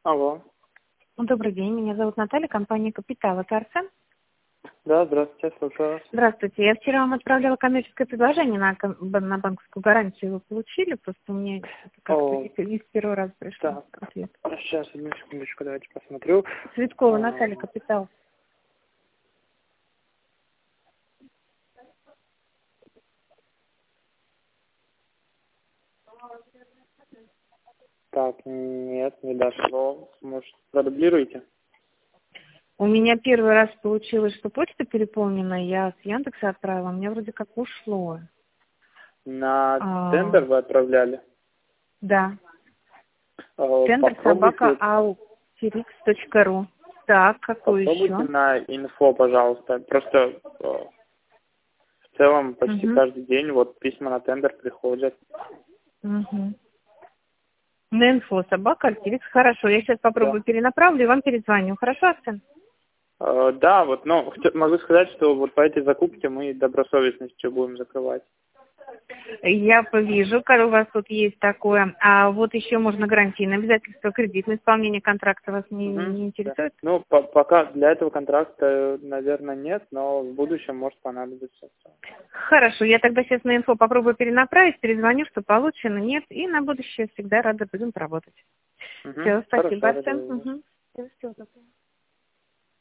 Алло. Добрый день, меня зовут Наталья, компания «Капитал». Это Арсен? Да, здравствуйте, слушаю вас. Здравствуйте. Я вчера вам отправляла коммерческое предложение на банковскую гарантию. Вы получили? Просто мне как-то из первого раза пришло Так, ответ. сейчас, одну секундочку, давайте посмотрю. Цветкова Наталья, «Капитал». Так, нет, не дошло. Может, продублируете? У меня первый раз получилось, что почта переполнена. Я с Яндекса отправила, мне вроде как ушло. На тендер вы отправляли? Да. Тендер Попробуйте, собака.autirix.ru. Так, какую попробуйте еще? на инфо, пожалуйста. Просто в целом почти каждый день вот письма на тендер приходят. Угу. На инфо собака Альтирикс. Хорошо, я сейчас Да. попробую перенаправлю и вам перезвоню. Хорошо, Арсен? Да, вот, но могу сказать, что вот по этой закупке мы добросовестностью будем закрывать. Я повижу, когда у вас тут есть такое. А вот еще можно гарантийное обязательство, кредитное исполнение контракта вас не Да. интересует? Ну, пока для этого контракта, наверное, нет, но в будущем может понадобиться. Хорошо, я тогда сейчас на инфо попробую перенаправить, перезвоню, что получено, нет, и на будущее всегда рада будем поработать. Все, спасибо, Хорошо, Арсен. благодарю вас. Всего доброго.